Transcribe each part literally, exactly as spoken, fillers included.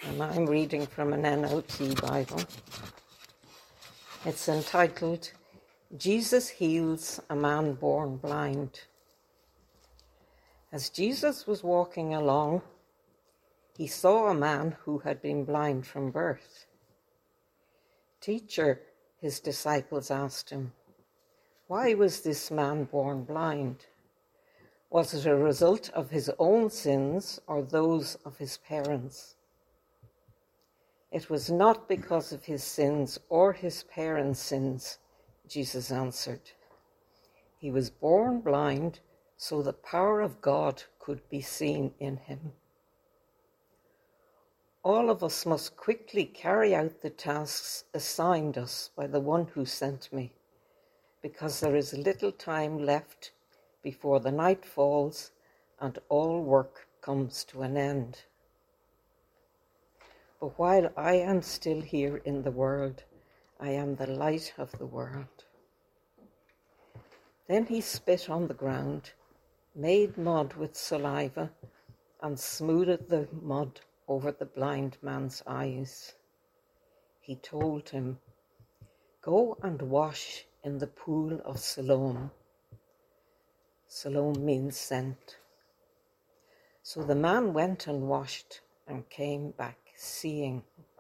and I'm reading from an N L T Bible. It's entitled, Jesus Heals a Man Born Blind. As Jesus was walking along, he saw a man who had been blind from birth. Teacher, his disciples asked him, why was this man born blind? Was it a result of his own sins or those of his parents? It was not because of his sins or his parents' sins, Jesus answered. He was born blind so the power of God could be seen in him. All of us must quickly carry out the tasks assigned us by the one who sent me, because there is little time left before the night falls and all work comes to an end. But while I am still here in the world, I am the light of the world. Then he spit on the ground, made mud with saliva, and smoothed the mud over the blind man's eyes. He told him, go and wash in the pool of Siloam. Siloam means sent. So the man went and washed and came back seeing.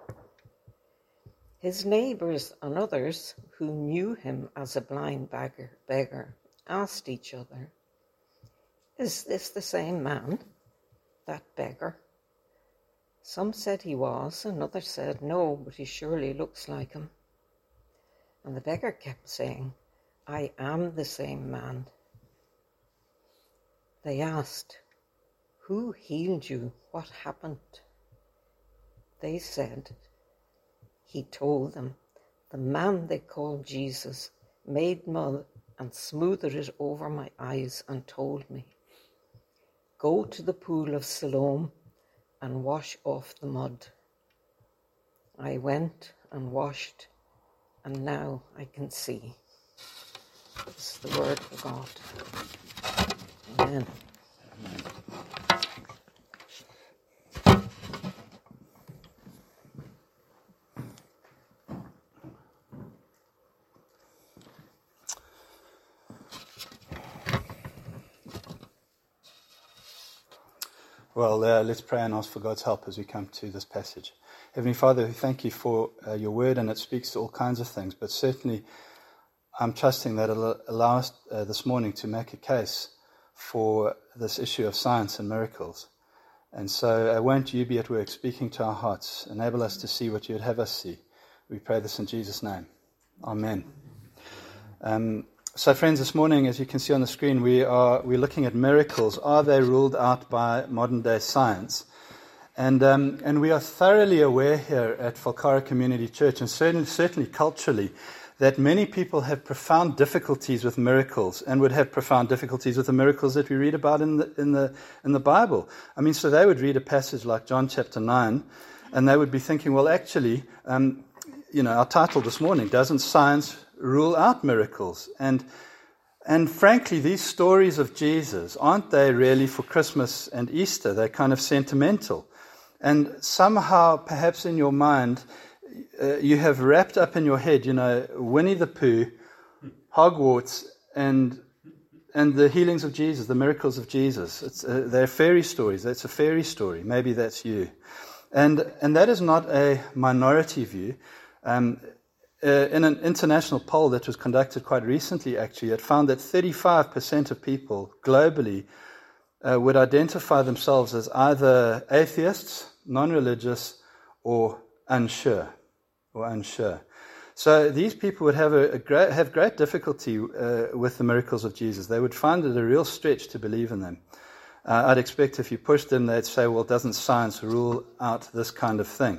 His neighbours and others who knew him as a blind beggar, beggar asked each other, is this the same man, that beggar? Some said he was, and others said no, but he surely looks like him. And the beggar kept saying, I am the same man. They asked, who healed you? What happened? They said, he told them, the man they called Jesus made mud and smoothed it over my eyes and told me, go to the pool of Siloam and wash off the mud. I went and washed, and now I can see. This is the word of God. Amen. Well, uh, let's pray and ask for God's help as we come to this passage. Heavenly Father, we thank you for uh, your word, and it speaks to all kinds of things, but certainly I'm trusting that it'll allow us uh, this morning to make a case for this issue of science and miracles. And so uh, won't you be at work speaking to our hearts, enable us to see what you would have us see. We pray this in Jesus' name. Amen. Um, So friends, this morning, as you can see on the screen, we are we're looking at miracles. Are they ruled out by modern-day science? And um, and we are thoroughly aware here at Falcara Community Church, and certainly, certainly culturally, that many people have profound difficulties with miracles, and would have profound difficulties with the miracles that we read about in the in the in the Bible. I mean, so they would read a passage like John chapter nine, and they would be thinking, well, actually, um, you know, our title this morning, doesn't science rule out miracles? And and frankly, these stories of Jesus, aren't they really for Christmas and Easter? They're kind of sentimental. And somehow, perhaps in your mind, uh, you have wrapped up in your head, you know, Winnie the Pooh, Hogwarts, and and the healings of Jesus, the miracles of Jesus. It's, uh, they're fairy stories. That's a fairy story. Maybe that's you. And and that is not a minority view. Um, Uh, in an international poll that was conducted quite recently, actually, it found that thirty-five percent of people globally uh, would identify themselves as either atheists, non-religious, or unsure, or unsure. So these people would have a, a great, have great difficulty uh, with the miracles of Jesus. They would find it a real stretch to believe in them. Uh, I'd expect if you pushed them, they'd say, well, doesn't science rule out this kind of thing?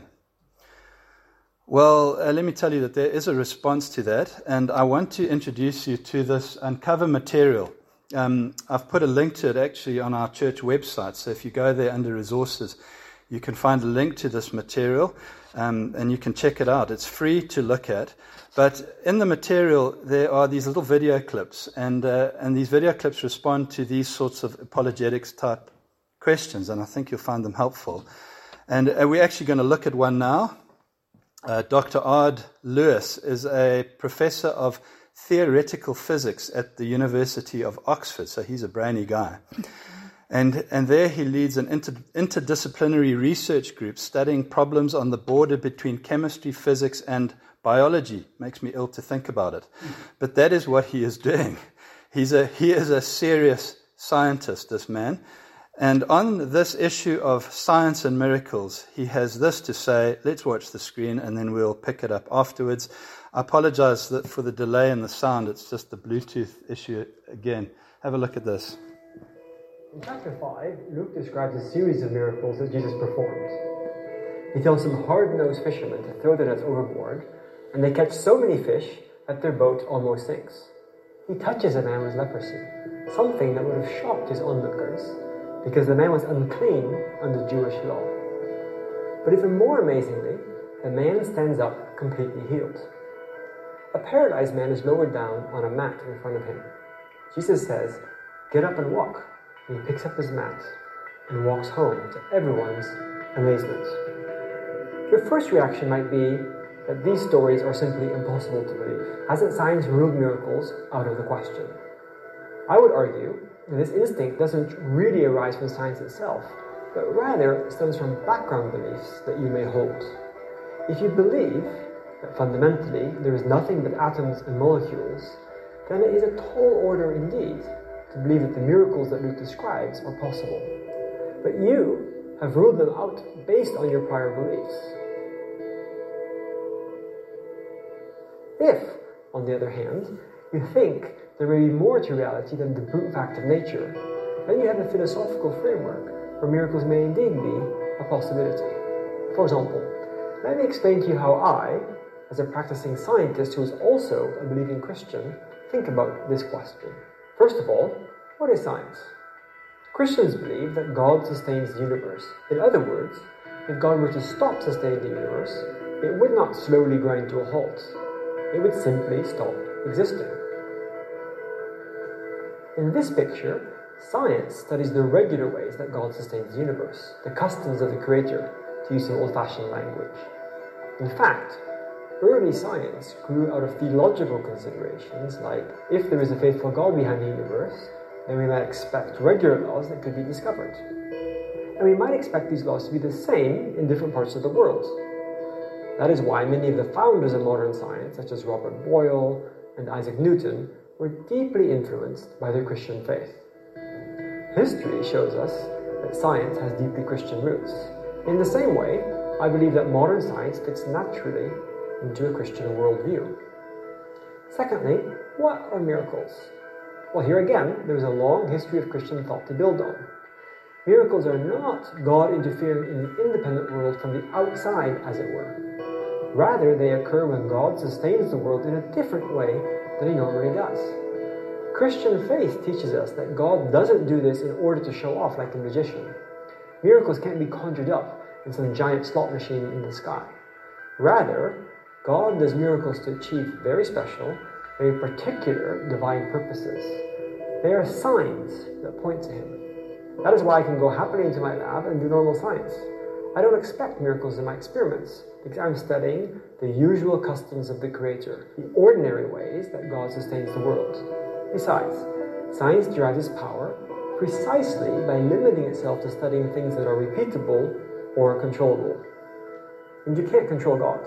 Well, uh, let me tell you that there is a response to that, and I want to introduce you to this Uncover material. Um, I've put a link to it actually on our church website, so if you go there under resources, you can find a link to this material, um, and you can check it out. It's free to look at, but in the material there are these little video clips, and uh, and these video clips respond to these sorts of apologetics type questions, and I think you'll find them helpful. And uh, we're actually going to look at one now. Uh, Doctor Ard Lewis is a professor of theoretical physics at the University of Oxford, so he's a brainy guy. And, and there he leads an inter, interdisciplinary research group studying problems on the border between chemistry, physics, and biology. Makes me ill to think about it. But that is what he is doing. He's a, he is a serious scientist, this man. And on this issue of science and miracles, he has this to say. Let's watch the screen and then we'll pick it up afterwards. I apologize that for the delay in the sound. It's just the Bluetooth issue again. Have a look at this. In chapter five, Luke describes a series of miracles that Jesus performed. He tells some hard-nosed fishermen to throw their nets overboard, and they catch so many fish that their boat almost sinks. He touches a man with leprosy, something that would have shocked his onlookers, because the man was unclean under Jewish law. But even more amazingly, the man stands up completely healed. A paralyzed man is lowered down on a mat in front of him. Jesus says, "Get up and walk." And he picks up his mat and walks home to everyone's amazement. Your first reaction might be that these stories are simply impossible to believe. Hasn't science ruled miracles out of the question? I would argue that this instinct doesn't really arise from science itself, but rather stems from background beliefs that you may hold. If you believe that fundamentally there is nothing but atoms and molecules, then it is a tall order indeed to believe that the miracles that Luke describes are possible. But you have ruled them out based on your prior beliefs. If, on the other hand, you think there may be more to reality than the brute fact of nature, then you have a philosophical framework where miracles may indeed be a possibility. For example, let me explain to you how I, as a practicing scientist who is also a believing Christian, think about this question. First of all, what is science? Christians believe that God sustains the universe. In other words, if God were to stop sustaining the universe, it would not slowly grind to a halt. It would simply stop existing. In this picture, science studies the regular ways that God sustains the universe, the customs of the Creator, to use some old-fashioned language. In fact, early science grew out of theological considerations like, if there is a faithful God behind the universe, then we might expect regular laws that could be discovered. And we might expect these laws to be the same in different parts of the world. That is why many of the founders of modern science, such as Robert Boyle and Isaac Newton, were deeply influenced by their Christian faith. History shows us that science has deeply Christian roots. In the same way, I believe that modern science fits naturally into a Christian worldview. Secondly, what are miracles? Well, here again, there is a long history of Christian thought to build on. Miracles are not God interfering in the independent world from the outside, as it were. Rather, they occur when God sustains the world in a different way than He normally does. Christian faith teaches us that God doesn't do this in order to show off like a magician. Miracles can't be conjured up in some giant slot machine in the sky. Rather, God does miracles to achieve very special, very particular divine purposes. They are signs that point to Him. That is why I can go happily into my lab and do normal science. I don't expect miracles in my experiments because I'm studying the usual customs of the Creator, the ordinary ways that God sustains the world. Besides, science derives its power precisely by limiting itself to studying things that are repeatable or controllable. And you can't control God.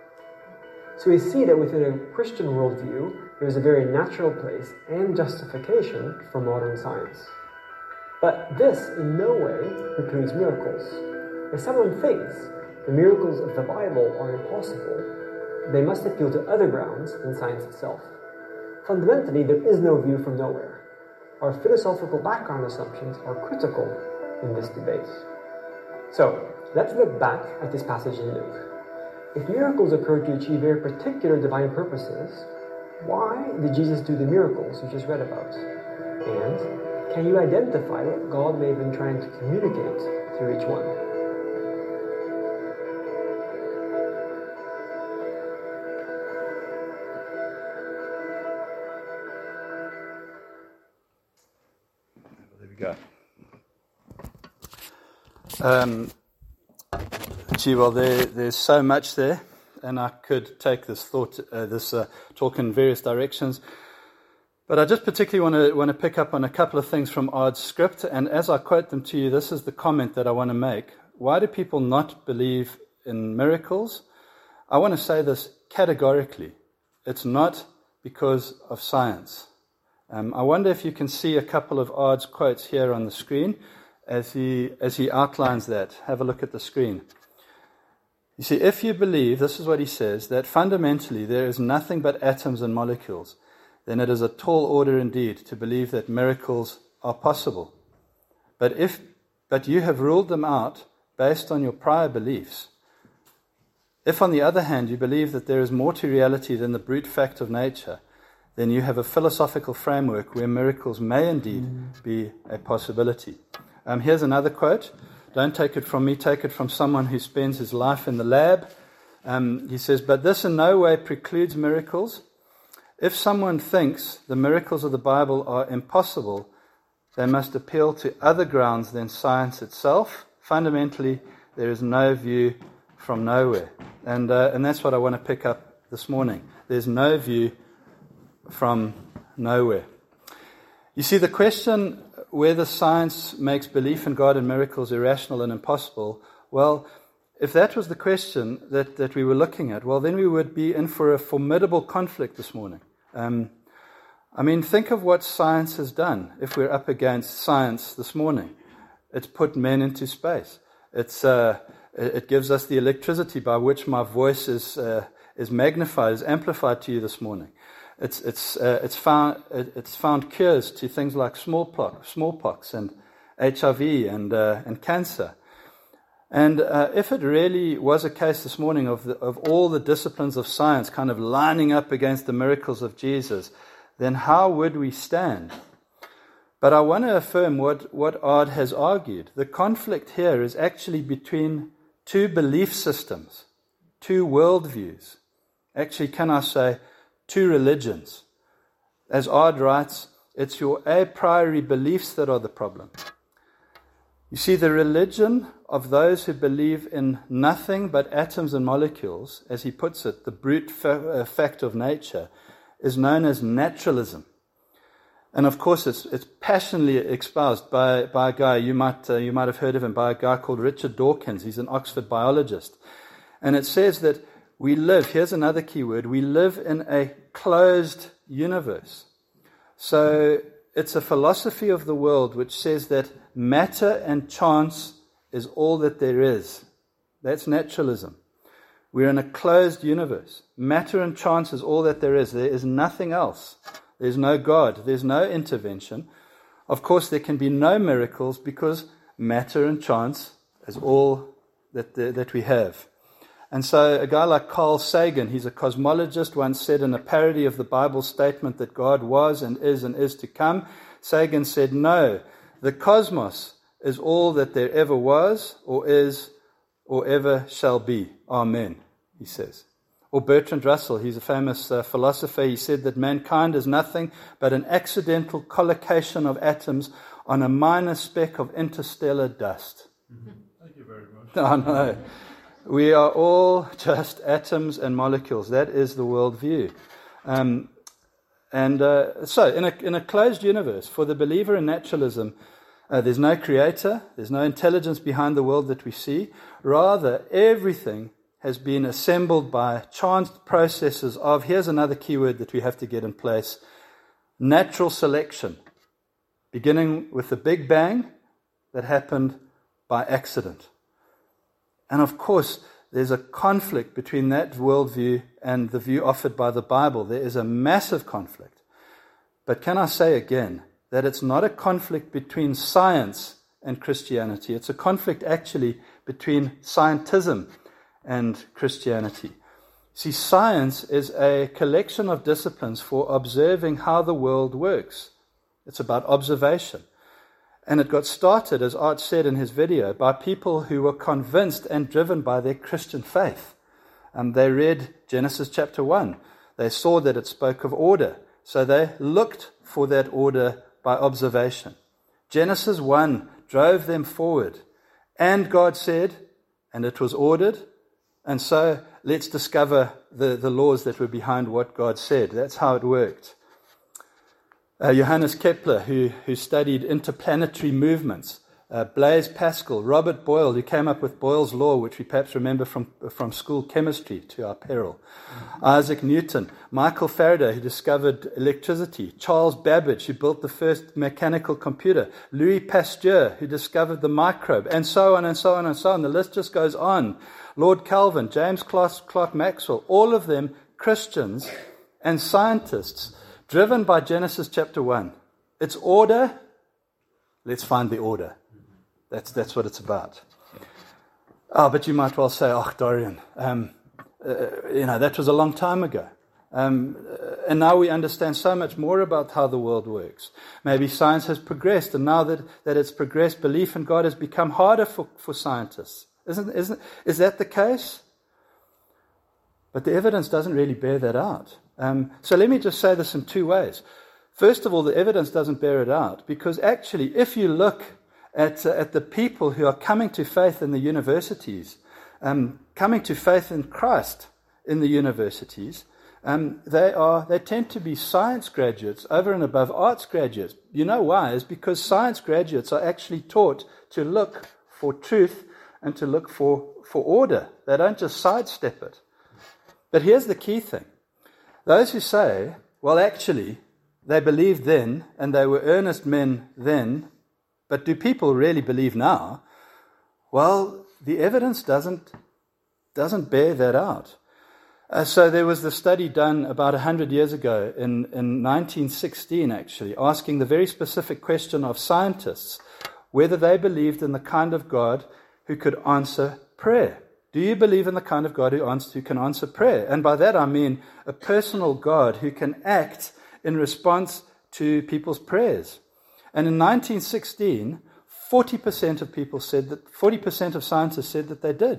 So we see that within a Christian worldview, there is a very natural place and justification for modern science. But this in no way precludes miracles. If someone thinks the miracles of the Bible are impossible, they must appeal to other grounds than science itself. Fundamentally, there is no view from nowhere. Our philosophical background assumptions are critical in this debate. So, let's look back at this passage in Luke. If miracles occur to achieve very particular divine purposes, why did Jesus do the miracles you just read about? And can you identify what God may have been trying to communicate through each one? There we go. Um, Gee, well, there, there's so much there, and I could take this thought, uh, this uh, talk in various directions. But I just particularly want to want to pick up on a couple of things from Ard's script, and as I quote them to you, this is the comment that I want to make. Why do people not believe in miracles? I want to say this categorically. It's not because of science. Um, I wonder if you can see a couple of Ard's quotes here on the screen as he as he outlines that. Have a look at the screen. You see, if you believe, this is what he says, that fundamentally there is nothing but atoms and molecules, then it is a tall order indeed to believe that miracles are possible. But if but you have ruled them out based on your prior beliefs. If, on the other hand, you believe that there is more to reality than the brute fact of nature, then you have a philosophical framework where miracles may indeed mm. be a possibility. Um, here's another quote. Don't take it from me, take it from someone who spends his life in the lab. Um, he says, but this in no way precludes miracles. If someone thinks the miracles of the Bible are impossible, they must appeal to other grounds than science itself. Fundamentally, there is no view from nowhere. And, uh, and that's what I want to pick up this morning. There's no view from nowhere. You see, the question whether science makes belief in God and miracles irrational and impossible, well, if that was the question that, that we were looking at, well, then we would be in for a formidable conflict this morning. Um, I mean, think of what science has done if we're up against science this morning. It's put men into space. It's uh, it gives us the electricity by which my voice is uh, is magnified, is amplified to you this morning. It's it's uh, it's found it's found cures to things like smallpox, smallpox and H I V and uh, and cancer. And uh, if it really was a case this morning of the, of all the disciplines of science kind of lining up against the miracles of Jesus, then how would we stand? But I want to affirm what, what Ard has argued. The conflict here is actually between two belief systems, two worldviews. Actually, can I say, two religions. As Ard writes, it's your a priori beliefs that are the problem. You see, the religion of those who believe in nothing but atoms and molecules, as he puts it, the brute fa- fact of nature, is known as naturalism. And of course, it's, it's passionately espoused by, by a guy, you might, uh, you might have heard of him, by a guy called Richard Dawkins. He's an Oxford biologist. And it says that we live, here's another key word, we live in a closed universe. So it's a philosophy of the world which says that matter and chance is all that there is. That's naturalism. We're in a closed universe. Matter and chance is all that there is. There is nothing else. There's no God. There's no intervention. Of course, there can be no miracles because matter and chance is all that that we have. And so a guy like Carl Sagan, he's a cosmologist, once said in a parody of the Bible statement that God was and is and is to come, Sagan said, no, the cosmos is all that there ever was or is or ever shall be. Amen, he says. Or Bertrand Russell, he's a famous uh, philosopher, he said that mankind is nothing but an accidental collocation of atoms on a minor speck of interstellar dust. Mm-hmm. Thank you very much. No, no. We are all just atoms and molecules. That is the worldview. Um, and uh, so, in a, in a closed universe, for the believer in naturalism, uh, there's no creator, there's no intelligence behind the world that we see. Rather, everything has been assembled by chanced processes of, here's another keyword that we have to get in place, natural selection, beginning with the Big Bang that happened by accident. And of course, there's a conflict between that worldview and the view offered by the Bible. There is a massive conflict. But can I say again that it's not a conflict between science and Christianity. It's a conflict actually between scientism and Christianity. See, science is a collection of disciplines for observing how the world works. It's about observation. And it got started, as Art said in his video, by people who were convinced and driven by their Christian faith. And they read Genesis chapter one. They saw that it spoke of order. So they looked for that order by observation. Genesis one drove them forward. And God said, and it was ordered, and so let's discover the, the laws that were behind what God said. That's how it worked. Uh, Johannes Kepler, who, who studied interplanetary movements, uh, Blaise Pascal, Robert Boyle, who came up with Boyle's law, which we perhaps remember from, from school chemistry to our peril, mm-hmm. Isaac Newton, Michael Faraday, who discovered electricity, Charles Babbage, who built the first mechanical computer, Louis Pasteur, who discovered the microbe, and so on and so on and so on. The list just goes on. Lord Kelvin, James Clerk, Clerk Maxwell, all of them Christians and scientists, driven by Genesis chapter one. It's order. Let's find the order. That's that's what it's about. Oh, but you might well say, oh, Dorian, um, uh, you know, that was a long time ago. Um, uh, and now we understand so much more about how the world works. Maybe science has progressed, and now that, that it's progressed, belief in God has become harder for, for scientists. Isn't, isn't, is that the case? But the evidence doesn't really bear that out. Um, so let me just say this in two ways. First of all, the evidence doesn't bear it out, because actually, if you look at, uh, at the people who are coming to faith in the universities, um, coming to faith in Christ in the universities, um, they are they tend to be science graduates over and above arts graduates. You know why? It's because science graduates are actually taught to look for truth and to look for, for order. They don't just sidestep it. But here's the key thing. Those who say, well, actually, they believed then, and they were earnest men then, but do people really believe now? Well, the evidence doesn't, doesn't bear that out. Uh, so there was the study done about one hundred years ago, in, in nineteen sixteen actually, asking the very specific question of scientists whether they believed in the kind of God who could answer prayer. Do you believe in the kind of God who, answer, who can answer prayer? And by that I mean a personal God who can act in response to people's prayers. And in nineteen sixteen, forty percent of people said that, forty percent of scientists said that they did.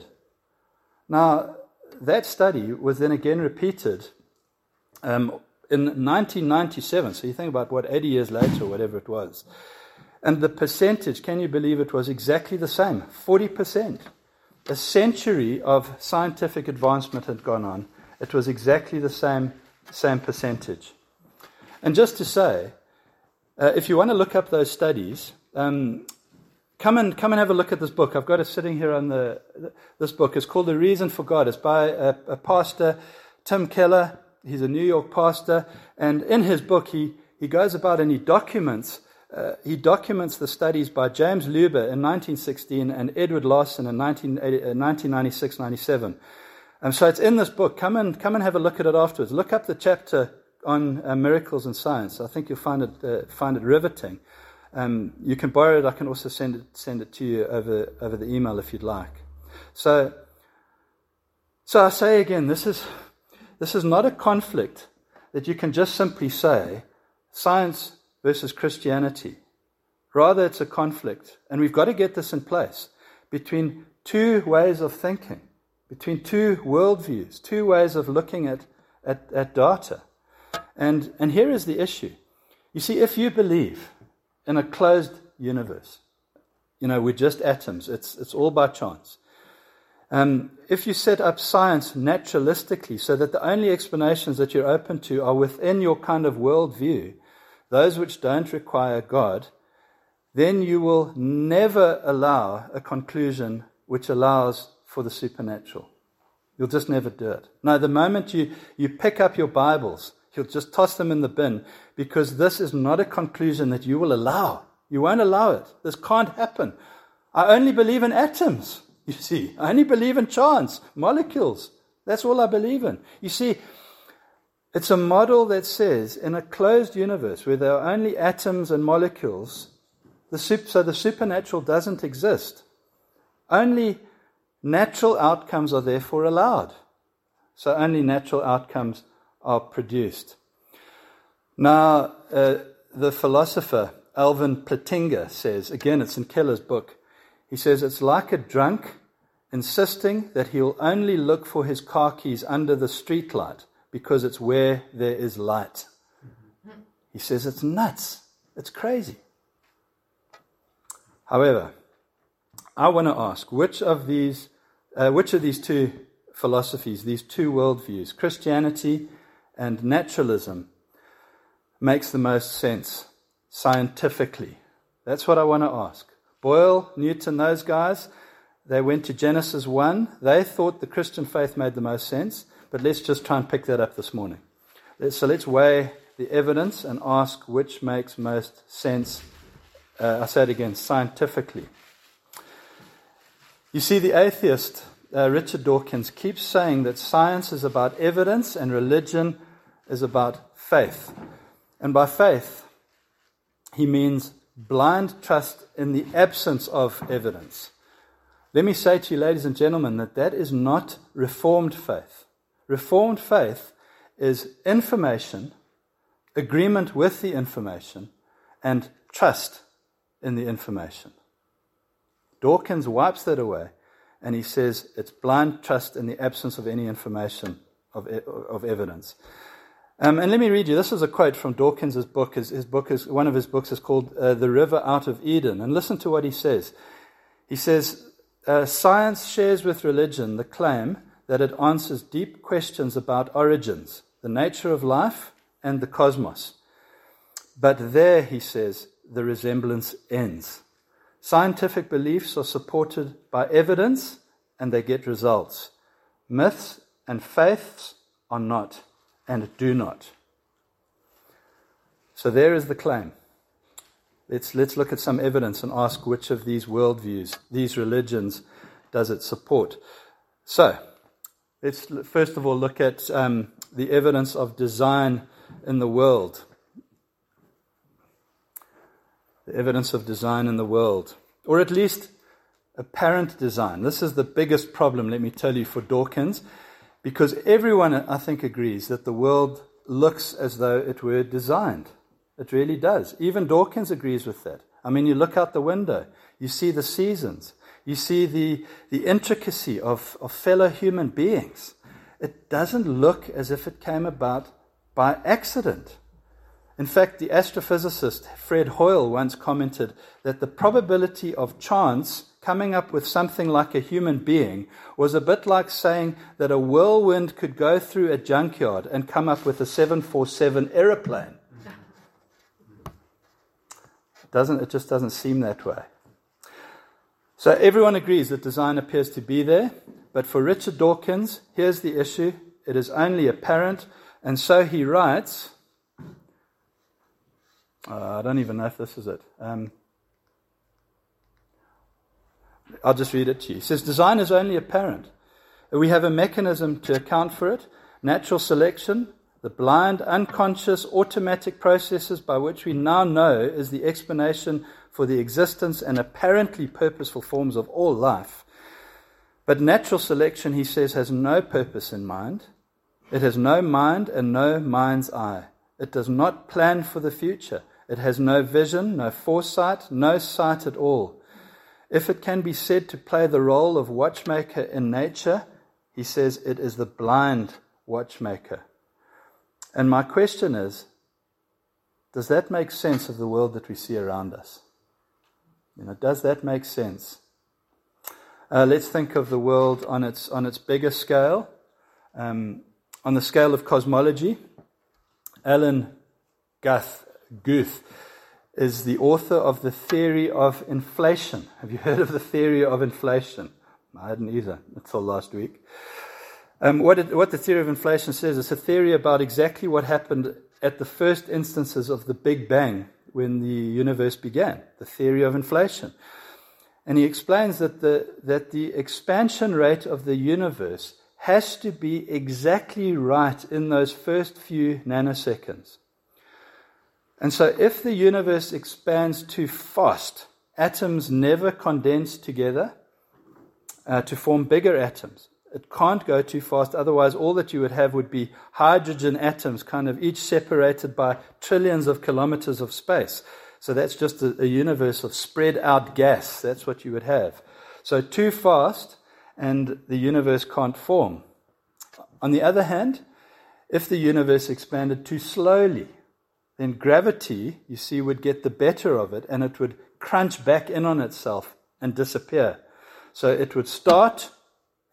Now, that study was then again repeated um, in nineteen ninety-seven. So you think about what, eighty years later, or whatever it was. And the percentage, can you believe it, was exactly the same, forty percent. A century of scientific advancement had gone on. It was exactly the same, same percentage. And just to say, uh, if you want to look up those studies, um, come and come and have a look at this book. I've got it sitting here on the. This book is called The Reason for God. It's by a, a pastor, Tim Keller. He's a New York pastor, and in his book, he he goes about and he documents. Uh, he documents the studies by James Luber in nineteen sixteen and Edward Larson in nineteen ninety-six ninety-seven. Um, so it's in this book. Come and come and have a look at it afterwards. Look up the chapter on uh, miracles and science. I think you'll find it uh, find it riveting. Um, you can borrow it. I can also send it send it to you over over the email if you'd like. So, so I say again, this is this is not a conflict that you can just simply say science versus Christianity. Rather, it's a conflict, and we've got to get this in place, between two ways of thinking, between two worldviews, two ways of looking at, at, at data. And, and here is the issue. You see, if you believe in a closed universe, you know, we're just atoms, it's, it's all by chance. Um, if you set up science naturalistically so that the only explanations that you're open to are within your kind of worldview, those which don't require God, then you will never allow a conclusion which allows for the supernatural. You'll just never do it. No, the moment you, you pick up your Bibles, you'll just toss them in the bin, because this is not a conclusion that you will allow. You won't allow it. This can't happen. I only believe in atoms, you see. I only believe in chance, molecules. That's all I believe in. You see, it's a model that says, in a closed universe where there are only atoms and molecules, the sup- so the supernatural doesn't exist. Only natural outcomes are therefore allowed. So only natural outcomes are produced. Now, uh, the philosopher Alvin Plantinga says, again, it's in Keller's book, he says, it's like a drunk insisting that he'll only look for his car keys under the streetlight, because it's where there is light. He says it's nuts. It's crazy. However, I want to ask, which of these uh, which of these two philosophies, these two worldviews, Christianity and naturalism, makes the most sense scientifically? That's what I want to ask. Boyle, Newton, those guys, they went to Genesis one. They thought the Christian faith made the most sense, but let's just try and pick that up this morning. So let's weigh the evidence and ask which makes most sense, uh, I say it again, scientifically. You see, the atheist, uh, Richard Dawkins, keeps saying that science is about evidence and religion is about faith. And by faith, he means blind trust in the absence of evidence. Let me say to you, ladies and gentlemen, that that is not Reformed faith. Reformed faith is information, agreement with the information, and trust in the information. Dawkins wipes that away, and he says it's blind trust in the absence of any information, of, of evidence. Um, and let me read you, this is a quote from Dawkins' book. His, his book is, one of his books is called uh, The River Out of Eden. And listen to what he says. He says, uh, science shares with religion the claim that it answers deep questions about origins, the nature of life, and the cosmos. But there, he says, the resemblance ends. Scientific beliefs are supported by evidence, and they get results. Myths and faiths are not, and do not. So there is the claim. Let's, let's look at some evidence and ask which of these worldviews, these religions, does it support. So, let's first of all look at um, the evidence of design in the world. The evidence of design in the world. Or at least apparent design. This is the biggest problem, let me tell you, for Dawkins, because everyone, I think, agrees that the world looks as though it were designed. It really does. Even Dawkins agrees with that. I mean, you look out the window, you see the seasons, you see the, the intricacy of, of fellow human beings. It doesn't look as if it came about by accident. In fact, the astrophysicist Fred Hoyle once commented that the probability of chance coming up with something like a human being was a bit like saying that a whirlwind could go through a junkyard and come up with a seven forty-seven aeroplane. It doesn't, it just doesn't seem that way. So everyone agrees that design appears to be there, but for Richard Dawkins, here's the issue. It is only apparent, and so he writes, uh, I don't even know if this is it. Um, I'll just read it to you. He says, design is only apparent. We have a mechanism to account for it, natural selection, the blind, unconscious, automatic processes by which we now know is the explanation for the existence and apparently purposeful forms of all life. But natural selection, he says, has no purpose in mind. It has no mind and no mind's eye. It does not plan for the future. It has no vision, no foresight, no sight at all. If it can be said to play the role of watchmaker in nature, he says it is the blind watchmaker. And my question is, does that make sense of the world that we see around us? You know, does that make sense? Uh, let's think of the world on its on its bigger scale, um, on the scale of cosmology. Alan Guth, Guth is the author of the theory of inflation. Have you heard of the theory of inflation? I hadn't either until last week. Um, what, it, what the theory of inflation says is a theory about exactly what happened at the first instances of the Big Bang when the universe began, the theory of inflation. And he explains that the, that the expansion rate of the universe has to be exactly right in those first few nanoseconds. And so if the universe expands too fast, atoms never condense together uh, to form bigger atoms. It can't go too fast, otherwise all that you would have would be hydrogen atoms, kind of each separated by trillions of kilometers of space. So that's just a, a universe of spread out gas. That's what you would have. So too fast, and the universe can't form. On the other hand, if the universe expanded too slowly, then gravity, you see, would get the better of it, and it would crunch back in on itself and disappear. So it would start,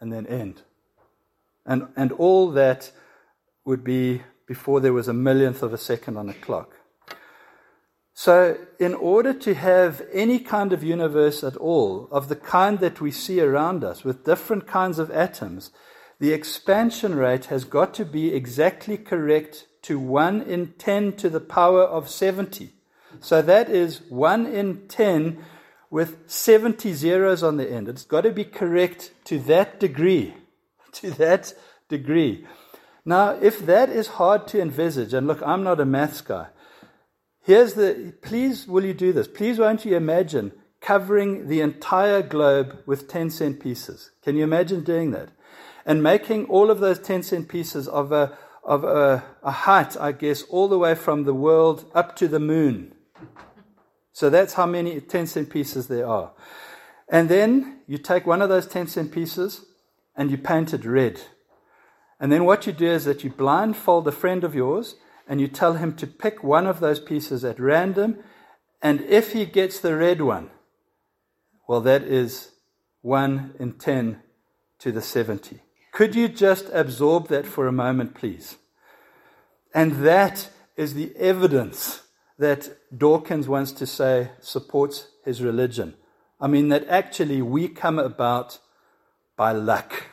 and then end. And, and all that would be before there was a millionth of a second on a clock. So in order to have any kind of universe at all, of the kind that we see around us, with different kinds of atoms, the expansion rate has got to be exactly correct to one in ten to the power of seventy. So that is one in ten with seventy zeros on the end. It's got to be correct to that degree. To that degree. Now, if that is hard to envisage, and look, I'm not a maths guy, here's the, please will you do this? Please won't you imagine covering the entire globe with ten cent pieces? Can you imagine doing that? And making all of those ten cent pieces of a, of a, a height, I guess, all the way from the world up to the moon. So that's how many ten cent pieces there are. And then you take one of those ten cent pieces and you paint it red. And then what you do is that you blindfold a friend of yours and you tell him to pick one of those pieces at random, and if he gets the red one, well, that is one in ten to the seventy. Could you just absorb that for a moment, please? And that is the evidence that Dawkins wants to say supports his religion. I mean, that actually we come about by luck.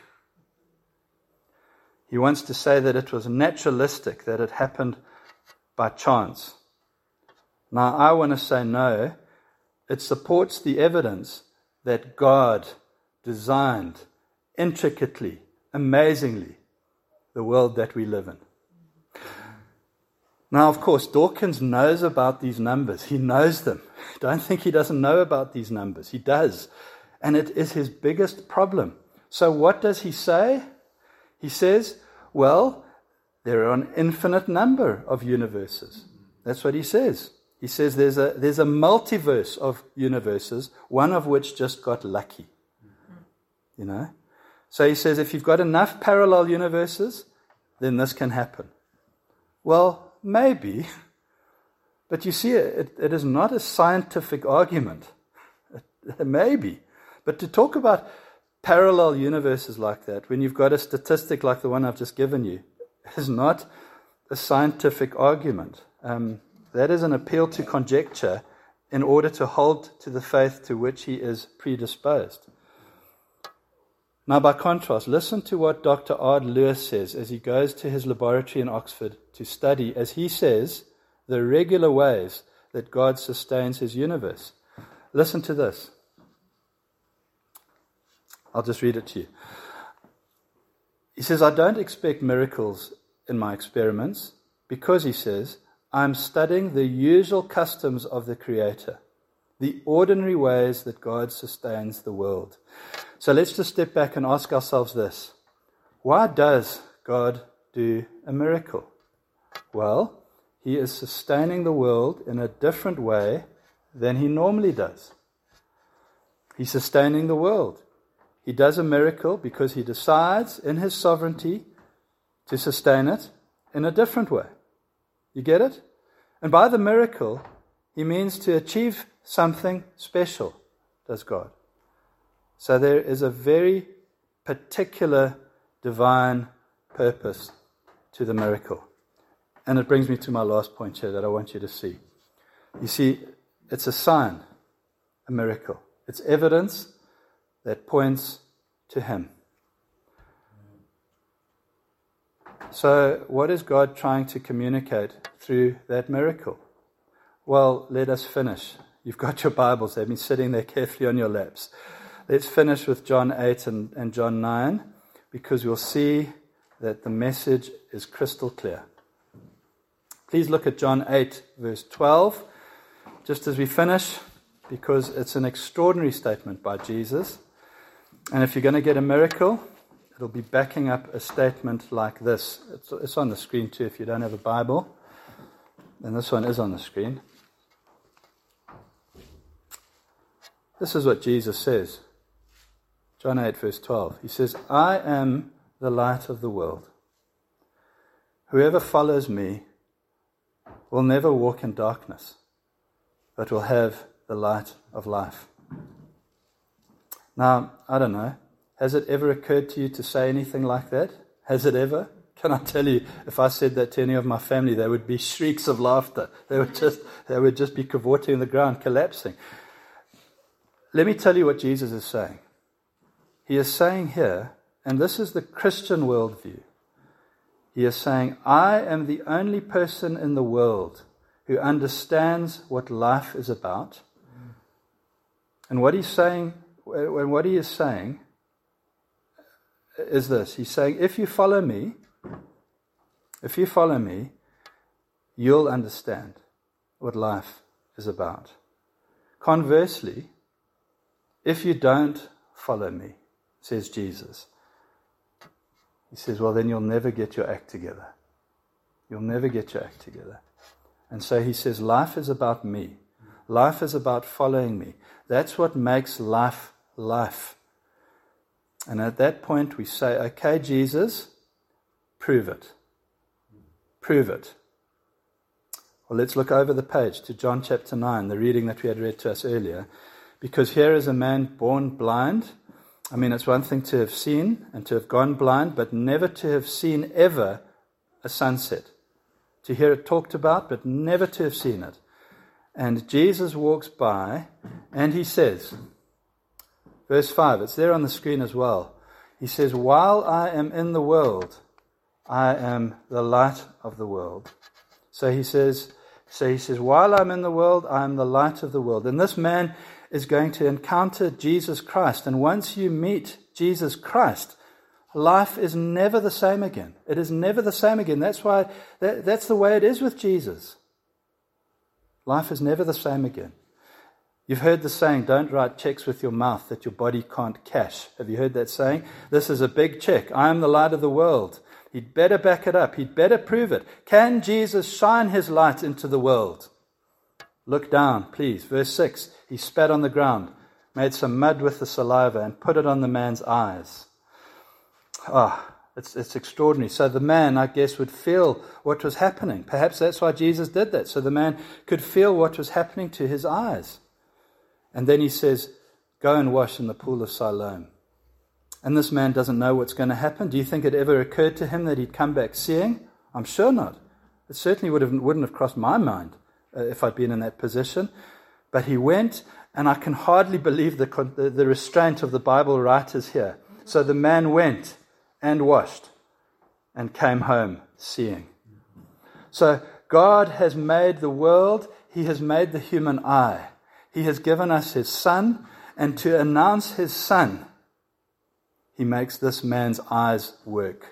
He wants to say that it was naturalistic, that it happened by chance. Now, I want to say no. It supports the evidence that God designed intricately, amazingly, the world that we live in. Now, of course, Dawkins knows about these numbers. He knows them. Don't think he doesn't know about these numbers. He does. And it is his biggest problem. So what does he say? He says, well, there are an infinite number of universes. That's what he says. He says there's a there's a multiverse of universes, one of which just got lucky. You know? So he says if you've got enough parallel universes, then this can happen. Well, maybe. But you see, it, it is not a scientific argument. Maybe. But to talk about parallel universes like that, when you've got a statistic like the one I've just given you, is not a scientific argument. Um, that is an appeal to conjecture in order to hold to the faith to which he is predisposed. Now, by contrast, listen to what Doctor Ard Lewis says as he goes to his laboratory in Oxford to study, as he says, the regular ways that God sustains his universe. Listen to this. I'll just read it to you. He says, I don't expect miracles in my experiments because, he says, I'm studying the usual customs of the Creator, the ordinary ways that God sustains the world. So let's just step back and ask ourselves this. Why does God do a miracle? Well, he is sustaining the world in a different way than he normally does. He's sustaining the world. He does a miracle because he decides in his sovereignty to sustain it in a different way. You get it? And by the miracle, he means to achieve something special, does God. So there is a very particular divine purpose to the miracle. And it brings me to my last point here that I want you to see. You see, it's a sign, a miracle. It's evidence that points to him. So what is God trying to communicate through that miracle? Well, let us finish. You've got your Bibles. They've been sitting there carefully on your laps. Let's finish with John eight and, and John nine, because we'll see that the message is crystal clear. Please look at John eight, verse twelve, just as we finish, because it's an extraordinary statement by Jesus. And if you're going to get a miracle, it'll be backing up a statement like this. It's, it's on the screen too if you don't have a Bible. And this one is on the screen. This is what Jesus says. John eight, verse twelve. He says, I am the light of the world. Whoever follows me will never walk in darkness, but will have the light of life. Now, I don't know. Has it ever occurred to you to say anything like that? Has it ever? Can I tell you, if I said that to any of my family, there would be shrieks of laughter. They would just, they would just be cavorting on the ground, collapsing. Let me tell you what Jesus is saying. He is saying here, and this is the Christian worldview, he is saying, I am the only person in the world who understands what life is about. And what he's saying, and what he is saying is this. He's saying, if you follow me, if you follow me, you'll understand what life is about. Conversely, if you don't follow me, says Jesus, he says, well, then you'll never get your act together. You'll never get your act together. And so he says, life is about me. Life is about following me. That's what makes life life. And at that point we say, okay, Jesus, prove it. Prove it. Well, let's look over the page to John chapter nine, the reading that we had read to us earlier. Because here is a man born blind. I mean, it's one thing to have seen and to have gone blind, but never to have seen ever a sunset. To hear it talked about, but never to have seen it. And Jesus walks by and he says, verse five, it's there on the screen as well. He says, while I am in the world, I am the light of the world. So he says, so he says, while I'm in the world, I am the light of the world. And this man is going to encounter Jesus Christ. And once you meet Jesus Christ, life is never the same again. It is never the same again. That's why, that, that's the way it is with Jesus. Life is never the same again. You've heard the saying, don't write checks with your mouth that your body can't cash. Have you heard that saying? This is a big check. I am the light of the world. He'd better back it up. He'd better prove it. Can Jesus shine his light into the world? Look down, please. Verse six. He spat on the ground, made some mud with the saliva, and put it on the man's eyes. Ah, oh, it's, it's extraordinary. So the man, I guess, would feel what was happening. Perhaps that's why Jesus did that, so the man could feel what was happening to his eyes. And then he says, go and wash in the pool of Siloam. And this man doesn't know what's going to happen. Do you think it ever occurred to him that he'd come back seeing? I'm sure not. It certainly would have, wouldn't have crossed my mind uh, if I'd been in that position. But he went, and I can hardly believe the, the, the restraint of the Bible writers here. So the man went and washed and came home seeing. So God has made the world. He has made the human eye. He has given us his Son, and to announce his Son, he makes this man's eyes work.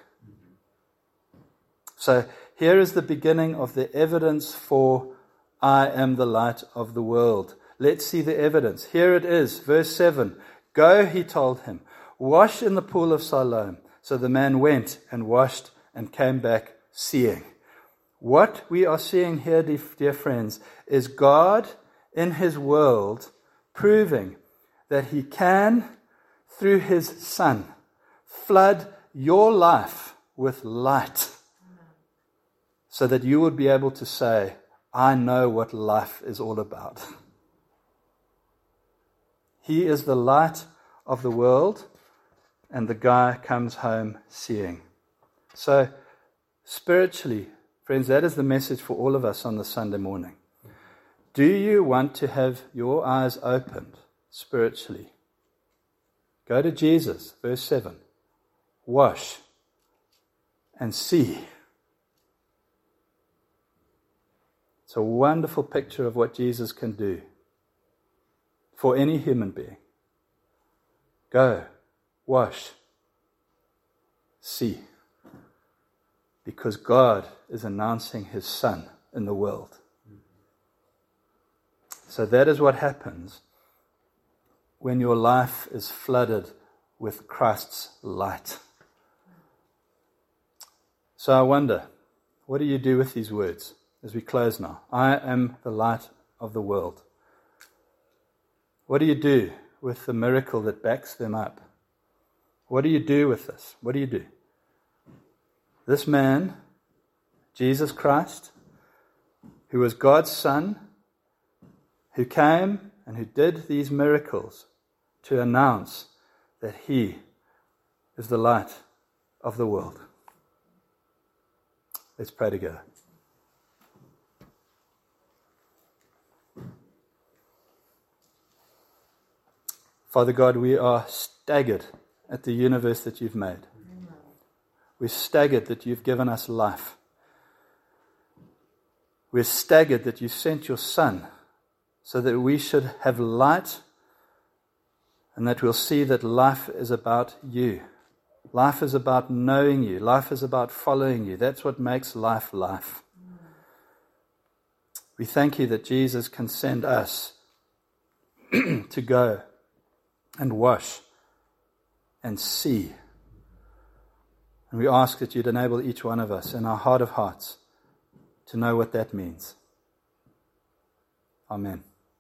So here is the beginning of the evidence for I am the light of the world. Let's see the evidence. Here it is, verse seven. Go, he told him, wash in the pool of Siloam. So the man went and washed and came back seeing. What we are seeing here, dear friends, is God in his world proving that he can, through his Son, flood your life with light so that you would be able to say, I know what life is all about. He is the light of the world, and the guy comes home seeing. So, spiritually, friends, that is the message for all of us on the Sunday morning. Do you want to have your eyes opened spiritually? Go to Jesus, verse seven. Wash and see. It's a wonderful picture of what Jesus can do for any human being. Go, wash, see. Because God is announcing his Son in the world. So that is what happens when your life is flooded with Christ's light. So I wonder, what do you do with these words as we close now? I am the light of the world. What do you do with the miracle that backs them up? What do you do with this? What do you do? This man, Jesus Christ, who was God's Son, who came and who did these miracles to announce that he is the light of the world. Let's pray together. Father God, we are staggered at the universe that you've made. We're staggered that you've given us life. We're staggered that you sent your Son so that we should have light and that we'll see that life is about you. Life is about knowing you. Life is about following you. That's what makes life life. We thank you that Jesus can send us to go and wash and see. And we ask that you'd enable each one of us in our heart of hearts to know what that means. Amen.